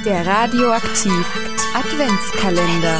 Der Radioaktiv Adventskalender.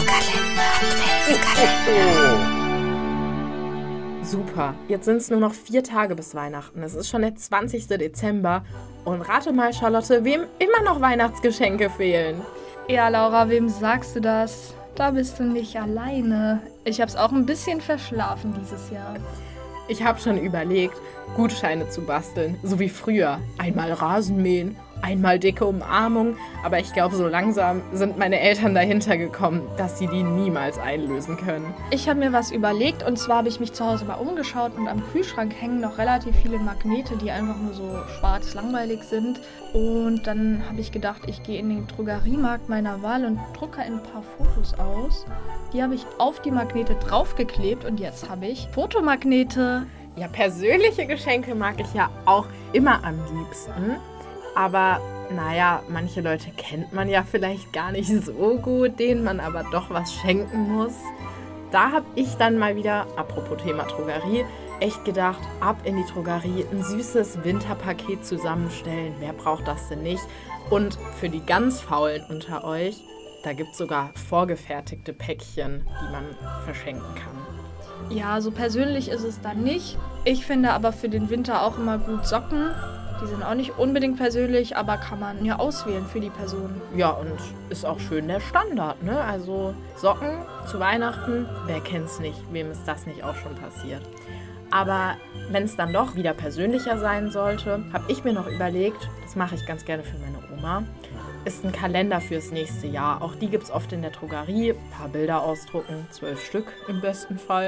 Super, jetzt sind es nur noch 4 Tage bis Weihnachten. Es ist schon der 20. Dezember. Und rate mal, Charlotte, wem immer noch Weihnachtsgeschenke fehlen. Ja, Laura, wem sagst du das? Da bist du nicht alleine. Ich hab's auch ein bisschen verschlafen dieses Jahr. Ich habe schon überlegt, Gutscheine zu basteln, so wie früher. Einmal Rasenmähen, einmal dicke Umarmung. Aber ich glaube, so langsam sind meine Eltern dahinter gekommen, dass sie die niemals einlösen können. Ich habe mir was überlegt, und zwar habe ich mich zu Hause mal umgeschaut und am Kühlschrank hängen noch relativ viele Magnete, die einfach nur so schwarz langweilig sind. Und dann habe ich gedacht, ich gehe in den Drogeriemarkt meiner Wahl und drucke ein paar Fotos aus. Die habe ich auf die Magnete draufgeklebt und jetzt habe ich Fotomagnete. Ja, persönliche Geschenke mag ich ja auch immer am liebsten. Aber naja, manche Leute kennt man ja vielleicht gar nicht so gut, denen man aber doch was schenken muss. Da habe ich dann mal wieder, apropos Thema Drogerie, echt gedacht, ab in die Drogerie, ein süßes Winterpaket zusammenstellen. Wer braucht das denn nicht? Und für die ganz Faulen unter euch, da gibt es sogar vorgefertigte Päckchen, die man verschenken kann. Ja, so persönlich ist es dann nicht. Ich finde aber für den Winter auch immer gut Socken. Die sind auch nicht unbedingt persönlich, aber kann man ja auswählen für die Person. Ja, und ist auch schön der Standard, ne? Also Socken zu Weihnachten, wer kennt's nicht? Wem ist das nicht auch schon passiert? Aber wenn es dann doch wieder persönlicher sein sollte, habe ich mir noch überlegt, das mache ich ganz gerne für meine Oma, ist ein Kalender fürs nächste Jahr. Auch die gibt es oft in der Drogerie. Ein paar Bilder ausdrucken, 12 Stück im besten Fall.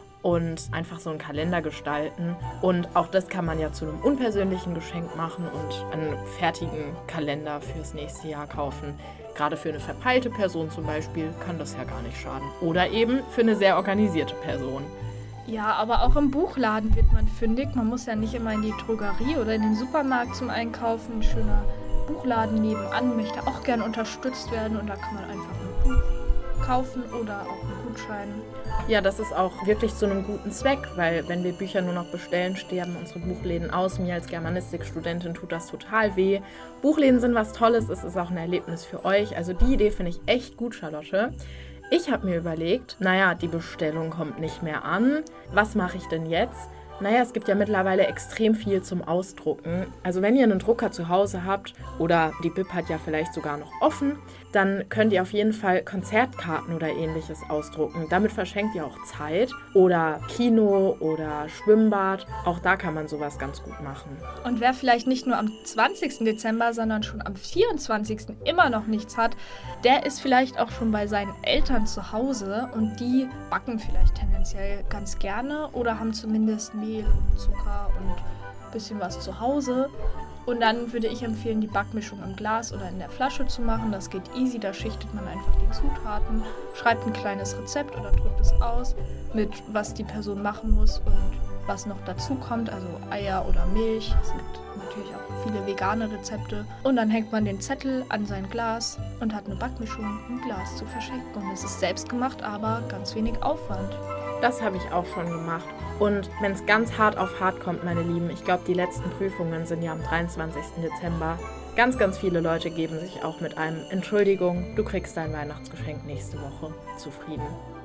Und einfach so einen Kalender gestalten. Und auch das kann man ja zu einem unpersönlichen Geschenk machen und einen fertigen Kalender fürs nächste Jahr kaufen. Gerade für eine verpeilte Person zum Beispiel kann das ja gar nicht schaden. Oder eben für eine sehr organisierte Person. Ja, aber auch im Buchladen wird man fündig. Man muss ja nicht immer in die Drogerie oder in den Supermarkt zum Einkaufen. Ein schöner Buchladen nebenan möchte auch gern unterstützt werden. Und da kann man einfach ein Buch kaufen oder auch einen Gutschein. Ja, das ist auch wirklich zu einem guten Zweck, weil wenn wir Bücher nur noch bestellen, sterben unsere Buchläden aus. Mir als Germanistikstudentin tut das total weh. Buchläden sind was Tolles, es ist auch ein Erlebnis für euch. Also die Idee finde ich echt gut, Charlotte. Ich habe mir überlegt, naja, die Bestellung kommt nicht mehr an. Was mache ich denn jetzt? Naja, es gibt ja mittlerweile extrem viel zum Ausdrucken. Also wenn ihr einen Drucker zu Hause habt oder die Bib hat ja vielleicht sogar noch offen, dann könnt ihr auf jeden Fall Konzertkarten oder ähnliches ausdrucken. Damit verschenkt ihr auch Zeit. Oder Kino oder Schwimmbad. Auch da kann man sowas ganz gut machen. Und wer vielleicht nicht nur am 20. Dezember, sondern schon am 24. immer noch nichts hat, der ist vielleicht auch schon bei seinen Eltern zu Hause und die backen vielleicht tendenziell ganz gerne oder haben zumindest Mehl und Zucker und ein bisschen was zu Hause. Und dann würde ich empfehlen, die Backmischung im Glas oder in der Flasche zu machen. Das geht easy, da schichtet man einfach die Zutaten, schreibt ein kleines Rezept oder drückt es aus, mit was die Person machen muss und was noch dazu kommt, also Eier oder Milch. Es gibt natürlich auch viele vegane Rezepte. Und dann hängt man den Zettel an sein Glas und hat eine Backmischung im Glas zu verschenken. Und es ist selbst gemacht, aber ganz wenig Aufwand. Das habe ich auch schon gemacht. Und wenn es ganz hart auf hart kommt, meine Lieben, ich glaube, die letzten Prüfungen sind ja am 23. Dezember. Ganz, ganz viele Leute geben sich auch mit einem Entschuldigung, du kriegst dein Weihnachtsgeschenk nächste Woche zufrieden.